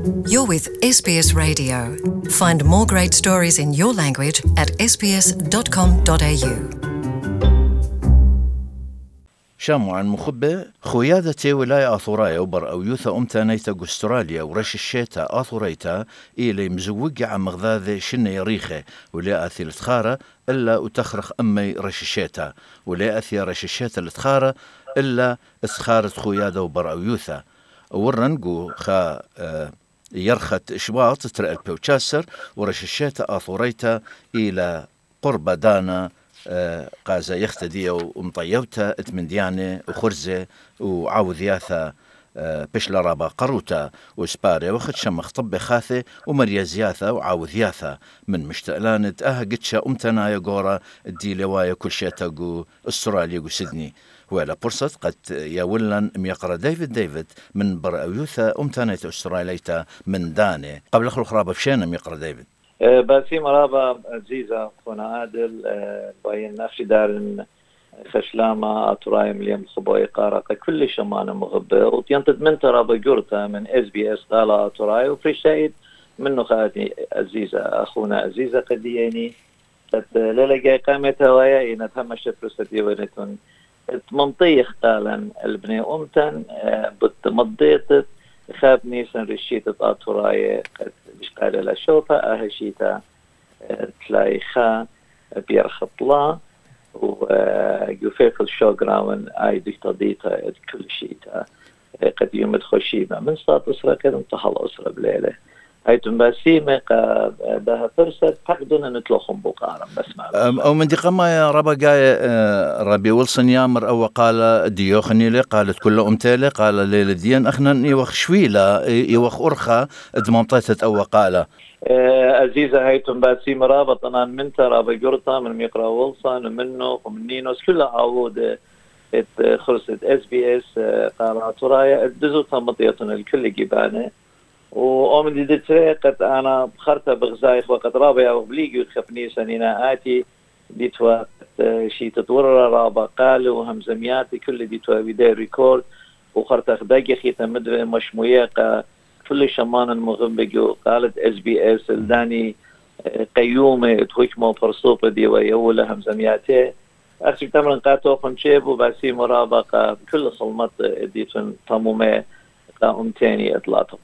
You're with SBS Radio. Find more great stories in your language at sbs.com.au. شامو عن مخبة خويادة ولاية آثورايا وبر أو يوثا أمتانيتا أستراليا ورش الشيتا آثوريتا إلي مزوجة عن مغذاذة شنة يريخة ولا أثي التخارة إلا أتخرخ أمي رش الشيتا ولا أثي رش الشيتا التخارة إلا اسخارة خويادة وبر أو يوثا ورنقو خا يرخت شواط ترى البوتشاسر ورش الشيتا آثوريتا إلى قرب دانا قازا يختدي ومطيوتا اتمنديانة وخرزة وعاوذياثا بشلا رابا قروتا وسباري وخد شمخ طب خاثة ومريزياثا وعاوذياثا من مشتقلانة قدشا أمتنايا قورا الدي لوايا كل شيء تاقو استراليا وسيدني ولا فرصة قد يولن ميقرا ديفيد من برأويوثا أمتنايا استراليتا من داني قبل أخر خرابة فشينا ميقرا ديفيد باسي مرابا عزيزة خونا عادل باين نفسي دارن خشلامة أطراي مليم خبوي قارقة كل شمانة مغبة وتينتد من ترابا جورتا من SBS قالة أطراي وفريشايد منه خاتي عزيزة أخونا عزيزة قدياني قد للقى قامتها ويا إن تهمش فرصتي ونتون منطيخ قالا البني أمتن بتمضيت خاب نيسان رشيتة أطراي قد قال لا شوطة أهشيتا تلايخا بيرخطلا ويفيق الشوغراون أي دكتاديتا كل شيتا قد يوم تخشيبا من صات أسرة كده انتحل أسرة بليلة هيتم باسيمة بها فرصة حقدنا نتلوخم بقارا بس أو من دي قما يا ربا قاية ربي ويلسون يامر أو قال ديوخنيلي قالت كل أمتالي قال ليلة ديان أخنا يوخ شويلة يوخ أرخى دمانطيتت أو قال عزيزة هيتم باسيمة رابطنا من ترابا جورتا من ميقرا ويلسون ومنه ومن نينوس كلها عودة خرصة SBS قال ترايا الدزوتا مطيتنا الكل جبانة وأمن دي قد أنا بخرتها بغزايخ وقد رابع وبليجي وتخفني سنينا آتي ديتوا شي تطور رابع قالوا وهمزمياتي كل ديتوا بداية ريكورد وخرتها خداقي خيطة مدري مشموية كل شمان المغنبقو قالت SBS الداني قيومة تحكموا فرصوبة دي ويولا همزمياتي أكسب تمرن قاتو خمشيب وباسي مرابقة كل خلمت ديتوا طمومة أمتاني إطلاق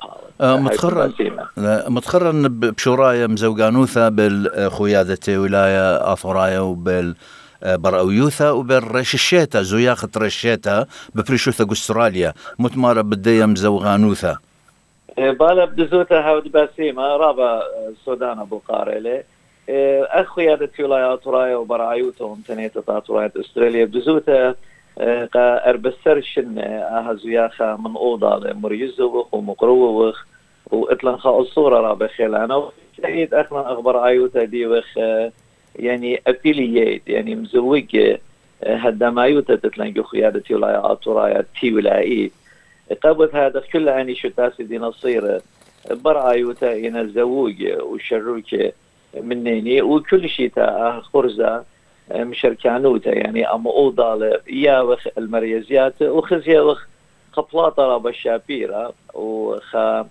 متخرن بشورايا مزوجانوثا بالخيادة ولاية آثورايا وبال برأويوثا وبالرش الشيتا زوياخة رشيتا بفريشوثا أستراليا متمارة بديا مزوجانوثا بالا بدزوتا هاود باسيمة رابا سودان أبو قارلة أخيادة ولاية آثورايا وبرأويوثا ومتانية آثورايا أستراليا بدزوتا أربسر شنة أهزوياخا من أوضة لمريزوخ ومقرووخ وإطلن خا الصورة رابع خيلانا وشهيد أخنا أخبار آيوتا ديوخ يعني أبتليات يعني مزوجة هدام آيوتا تتلنجو خيادة ولاية آطورايا تي ولايات قبل هذا كل عني شتاسي دي نصيرة بر آيوتا إنا الزوجة والشروكة منيني وكل شيء خرزة مشركانوتا يعني أما أوضة ياوخ المريزيات وخزيوخ خبلاطة رابا الشابيرة وخا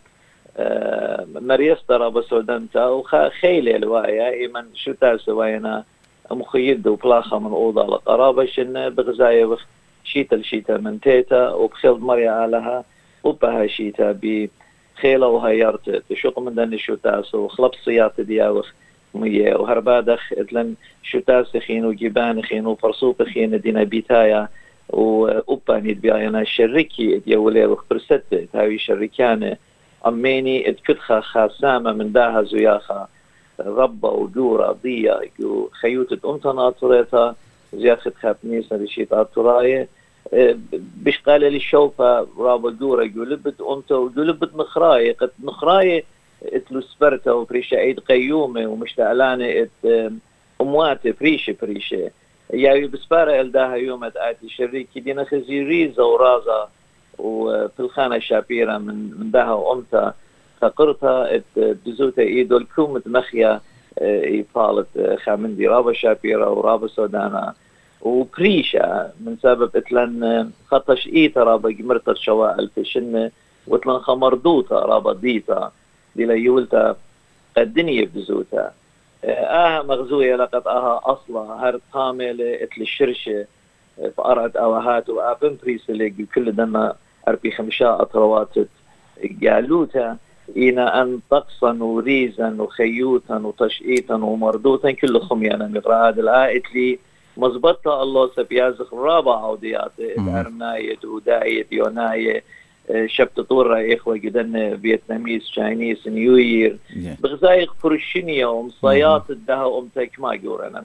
مريز رابا سودانتا وخا خيلة الوايا إيمن شو تاسواينا مخيد وبلاخة من أوضة لقرابة شن بغزايوخ شيتا من تيتا وبخيل مريا آلها وبها شيتا بخيلة وهيارت تشوق من دان شو تاسو وخلب صيات دياوخ مية وهربادخ اتلن شتاس خين وجبان خين وفرصوب خين دينا بيتايا وأباني بيانا شركي ديولي وخبرست هاوي شركانة أميني اتكدخا خاسامة من داها زياخا ربا ودورا ضيا خيوتة أمتنا طريتا زياخت خابنيسة لشيط أطراية بش قال لي الشوفة رابا دورا يقولبت أمتا ويقولبت نخراية قد نخراية اتلو سبرتا وفريشة عيد قيومة ومشتعلانة أمواتي فريشة يعني بسبارة الداها يومت آتي شريكي دينا خزي ريزة ورازة وفي الخانة شابيرة من داها أمتا فقرتها دزوتا إيدو الكومة مخيا يفالت خامندي رابا شابيرة ورابا سودانا وبريشة من سبب اتلن خطش إيتا رابا جمرتة شوائل في شنة واتلن خمردوتا رابا ديتا دي ليولتا الدنيا بزوتا مغزوية لقد أصلا هرد قاملة اتل الشرشة فأرعد أوهات وأبن بريسلي كل دنا أربي خمشاء أطرواتت قالوتا إنا أن طقسا وريزا وخيوتا وتشئيتا ومردوتا كل خميانا مقراد الآيت لي مزبطة الله سبيازخ رابع عوديات أرمناية وداية يوناية شبت طورة إخوة جدن فيتناميز تشاينيز نيوير بغزايق فرشينيا ومصايات الدها أمتك ما جورنا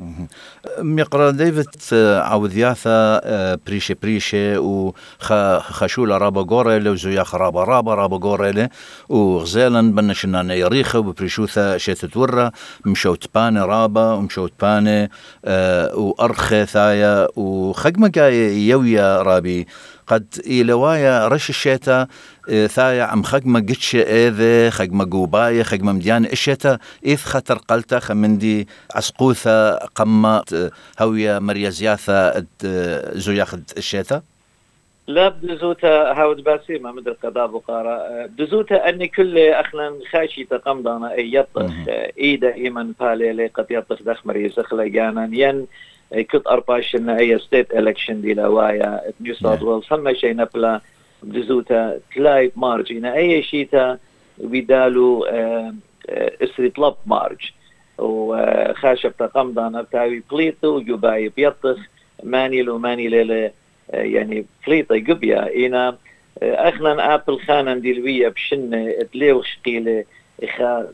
مقرا ديفيد عوذياثا بريشة وخشولة رابا غوريلي وزياخ رابا غوريلي وغزالا بنشنا نيريخة وبريشوثا شيتتورة مشوت باني رابا ومشوت باني وأرخي ثايا وخقمة يويا رابي قد إيلوايا رش الشيتا ثايا عم خقمة قتش إذا خقمة قوباية خقمة مديان الشيتا إذ خطر قلتا خمندي عسقوثا قمة هويا مريزياثا زياخد الشيتا لا بدزوتا هاود باسيما مدر قضاء بقارة بدزوتا أني كل أخنا خاشي تقمضانا أي يطخ إيدا إيمان بالي قد يطخ دخ مريز أخلاقانا ين كنت أرباشن أي ستيت إلكشن دي لوايا نيو ساوث ويلز هم شيء نبلا بدزوتا تلاي مارجينا أي شيء بيدالو اسري طلب مارج وخاشب تقمضانا بتاوي بليتو وجباي بيطخ ماني ليلة يعني فليطة قبيا إنا أخنا أبل خانن ديلوية بشنة تليو شقيلة إخا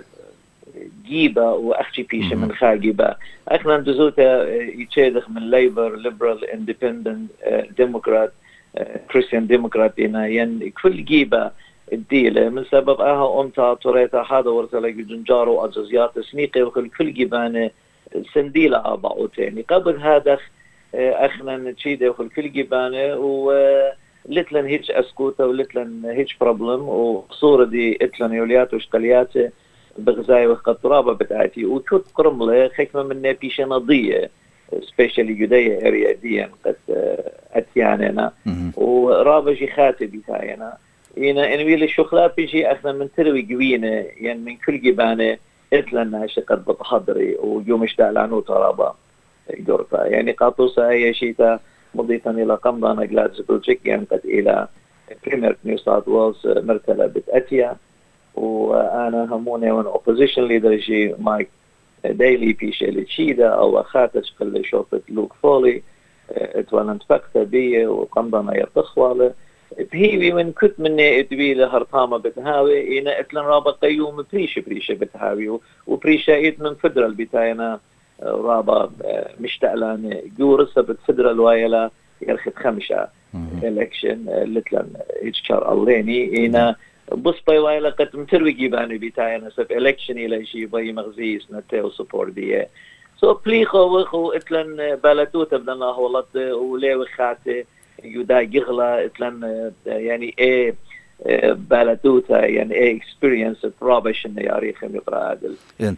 جيبة وأخشي بيشة من خاجبة أخنا دزوتا يتشيدخ من ليبر ليبرال اندبندنت ديموكرات كريستيان ديموكرات إنا ين كل جيبة الديلة من سبب أمتا طريتا هذا ورسلك جنجارو أجزيات سنيقة وكل جيبانة سنديلة أبعوتين قبل هذا أخنا نتشيده وكل جبانة ولتلن هيج أسكوتة ولتلن هيج بروبلم وصورة دي اتلن يوليات وشقليات بغزاية وخطرابة بتاعتي وكنت قرملة خكمة من بيشة نضية سبيشالي جدية اريا دي قد أتياننا ورابة جي خاتي بتاعنا إنا إنويل الشخلات بيجي أخنا من تروي قوينة يعني من كل جبانة اتلن هاشي قد بتحضري ويوم اشتعلانو ترابة جورفا يعني قاطوسا أي شيء مضيفا إلى قمضانا جلادزبل يعني قد إلى بريمير نيو ساوث ويلز مرتلة بتأتيا وأنا هموني وان أوبوزيشن ليدر جي مايك دايلي بيشي لتشيدا أو أخاتش قل شوفت لوك فولي اتوالنت فقطة بي وقمضانا يرتخوالي بهيوي من كنت مني ادويل هرطامة بتهاوي إنا اتلن رابط قيوم بريشة بريشة وبريشة ايد من فدرال بتاينا رابا مشتعلان جورسة بتفدرال وايلا يرخد خمشة إلكشن لتلن إجكار الليني إنا بصبي وايلا قد متروي جيباني بتاينا سب إلكشن إلى شي باي مغزيس نتاو سبور ديه سو بليخو وخو اتلن بلدوتا بدنا هولت وليو خاتي يودا يغلا اتلن يعني ايه بلدوتا يعني ايه experience برابش انه ياريخ يقرأ عادل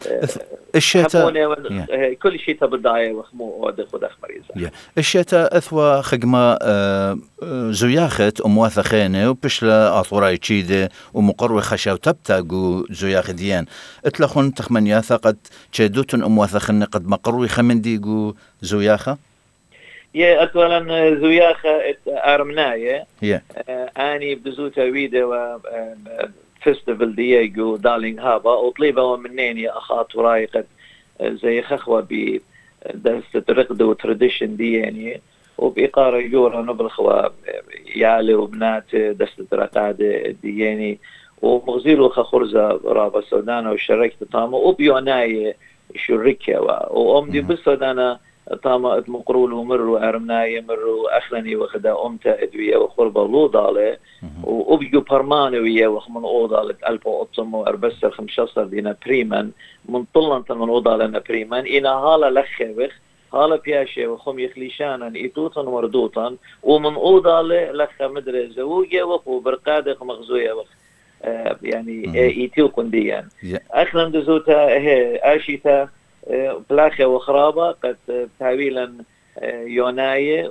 الشتاء كل شيء تبداية وخمو ودخ مريزة الشتاء اثوى خجمة زياخت امواثخينه وبشلا اطوراي تشيده ومقروي خشاو تبتاقو زياخ ديان اتلخون تخمنياثا قد تشيدوتن امواثخن قد مقروي خمنديقو زياخة أتولا زياخة أرمناية أني بزوتا ويدا و فيستيفال دييغو دارلينغ هابا وطليبا ومنيني أخاط ورايقة زي خخوة بدست رقد وترديشن دي يعني وبإقارة يورا نبلخوا يالي وبنات دست رقاد دي يعني ومغزيلو خخرزة رابا سودانا وشركت طامة وبيوناي شركة وأمدي بالسودانا طامة مقرول ومروا أرمناي مروا أخلني وخدا أمتا أدوية وخربة لوضالة وأبيو برمانوية وخمن أوضالة ألبو أطمو أربسر 15 دينا بريمان من طلنة من أوضالنا بريمان إنا هالا لخيوخ هالا بياشي وخم يخليشانا إيتوتا ومردوتا ومن أوضالة لخا مدري زوجة وخو برقادة مغزوية وخ يعني إيتيو كنديان أخلن دزوتا آشيتا بلاخة وخرابة قد تاويلا يوناية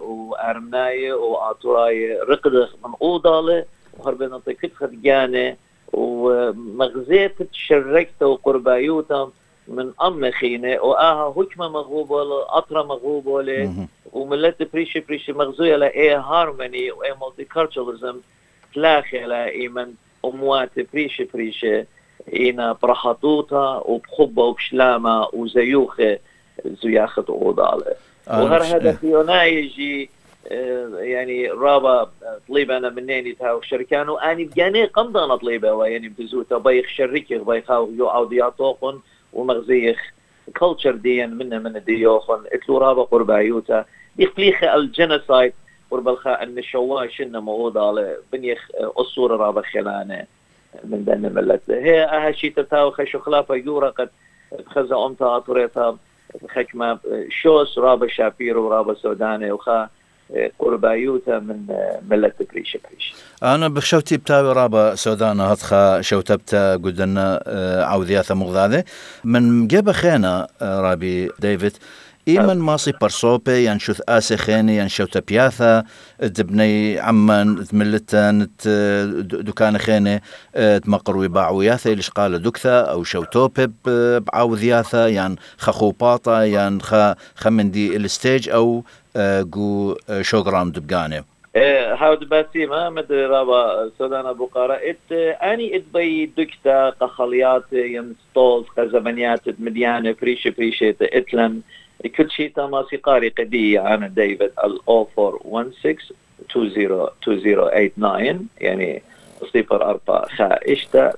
وأرمناية وعطوراية رقدة من أوضالة وخربنا تكت خدجانة ومغزيت تشركت وقربايوتا من خينة وآها هكمة مغوبة أطرة مغوبة وملت بريشي مغزوية لأي هارموني وأي مولتيكالتشراليزم تلاخي لأيمن أموات بريشي إينا برحطوطة وبخبة وبشلامة وزيوخة زياخة وغضالة وهر هدف يجي يعني رابا طليبة أنا منين تاو شركان وأني بجاني قمضان طليبة ويعني بزوتا بيخ شركي بيخاو يو عودياتوخن ومغزيخ كولتشر ديان من الديوخن اتلو رابا قربايوتا يخليخ الجنسايد قربالخاء أن الشواش إنه موضة بنيخ أصور رابا خلانة من دن ملت هي أهشي تتاو خشو خلافة يورا قد خزا أمتا أطريتا خكمة شوس رابا شابيرو ورابا سوداني وخا قربايوتا من ملت بريشة أنا بخشوتي بتاوي رابا سودانا هتخا شوتبتا قدنا عوذياثا مغذاذة من جيبا خينا رابي ديفيد إيمن ماسي برصوبي ينشوث آسي خيني ينشوتا بياثا تبني عمان تملتا دكان خيني تمقروي باعوياثا إليش قال دكثا أو شوتوبي بعوذياثا ين خخوباطا ين خمندي الستيج أو جو شوغرام دبقاني هاود باسيما مدري رابا سودانا بقارة أني اتبي دكتا قخليات ينستولز قزمانيات مديانة بريشة اتلن كل شيء تماسي قاري قدية عن ديفيد 0416202089 يعني 04 خائشتا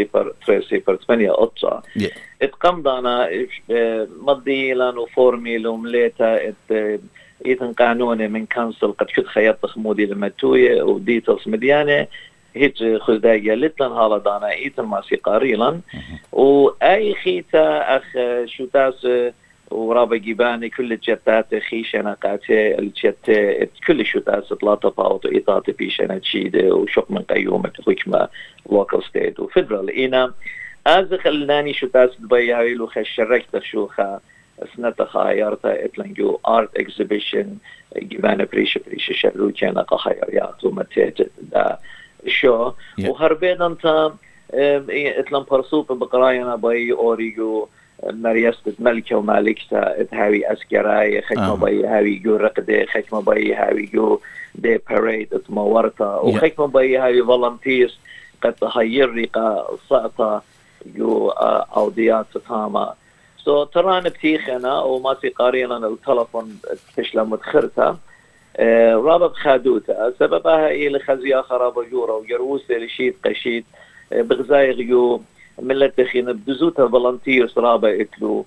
30 اتقم دانا مضي لانو فورمي لومليتا ايتن قانوني من كانسل قد كنت خيط خمودي لمتوية وديتلز مديانة هيج خزدايا لتلن هالا دانا ايتن ماسي قاريلا واي خيتا اخ شوتاس ورابا جيباني كل الجتات خيشنا قاتي الجت كل شوتات ثلاثة باوت إيطات بيشنا تشيدة وشق من قيومة حكمة local state وفدرال إينا أزخ اللاني شوتات دبي هايلو خشركت شوخا سنة خايرتا إتلنجو art exhibition جيبانا بريشة شلو كان قخيريات ومتاجد دا شو وهربين انت إتلن برسوب بقراينا باي أوريجو مريستة ملكة ومالكتا هاوي أسكراي خشمة باي هاوي جو رقدة خشمة باي هاوي جو دي باريد اتمورتا وخشمة باي هاوي فولنتيرز قد تهير ريقا صعطة جو أوديات تاما تران بتيخنا وما سيقارينا التلفون تشلا مدخرتا رابط خادوتا سببها إيه لخزيا خرابة جورا وجروسة لشيد قشيد بغزاي غيو ملت خينا بدزوتا فولنتيرز رابا اتلو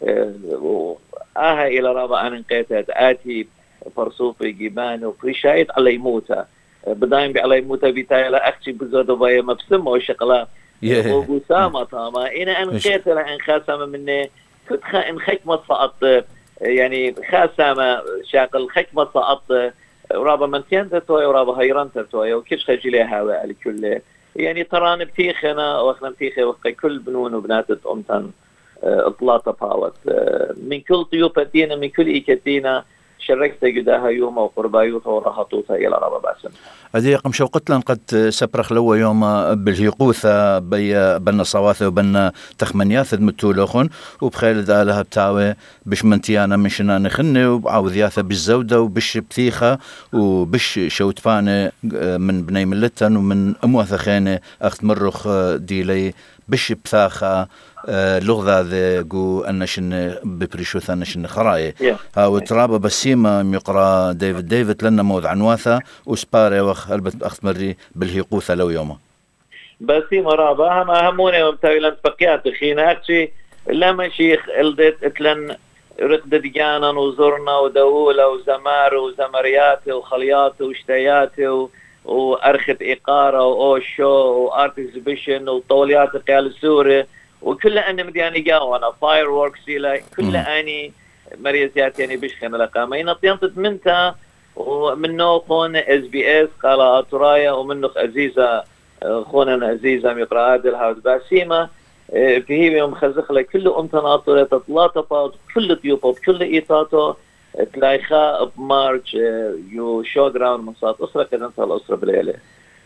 إلى رابا أنا نقيتها آتي فرصوفي جيبان وفريشايت على يموتا بدايم على يموتا بيتايلا أختي بزوتا بايا مبسمة وشقلا وقسامة تاما أنا نقيتها لأن خاسمة مني كنت خكمة سقط يعني خاسمة شاقل خكمة سقط رابا منتين تتوي ورابا هيران تتوي وكيش خجلي هواء الكل يعني تران بتيخنا واخنا بتيخي وقي كل بنون وبنات أمتن اطلاطة باوت من كل طيوبتين من كل إيكتين شركت جداها يوم وقربايوتها ورهطوتها إلى ربا باسم هذه قم شوقتلن قد سبرخ لو يوم بالهيقوثة بنا صواثة وبنا تخمنياث المتولوخون وبخيل ذالها بتاوي بش منتيانا من شنان خني وبعوذياثة بالزودة وبش بثيخة وبش شوتفاني من بني ملتن ومن أمواثة خيني أخت مرخ ديلي بش بثاخة لغة ذا جو أنشن ببريشوث أنشن خراي هاو ترابة بسيمة ميقرا ديفيد لنا موضع عنواثة وسباري وخ ألبت أخت مري بالهيقوثة لو يوما بسيمة رابة هما هموني ومتاويلان فقيات خينا أكتشي لما شيخ إلدت اتلن رقدة ديانا وزرنا ودولة وزمار وزمريات وخليات وشتيات وأرخت إقارة وأوشو وآرت إكزيبيشن وطوليات القيال السوري وكل أني مدياني جاوانا فاير ووركس كل أني مريزيات يعني بشخن لقامة ينطينطت منتا ومنه خون SBS قال أطرايا ومنه عزيزة خوننا عزيزة ميقرا عادل هاود باسيمة فيه يوم خزخ لك كل أمتناطرة تطلاطة كل طيوبة كل إيطاطة تلايخا بمارج يو شو جراون مصات أسرة كدنتها الأسرة بليلة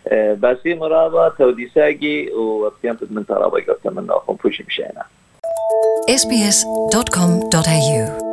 باسيم رابا توديساقي وقتيمت من ترابا قلت من أخم فوشي مشينا sbs.com.au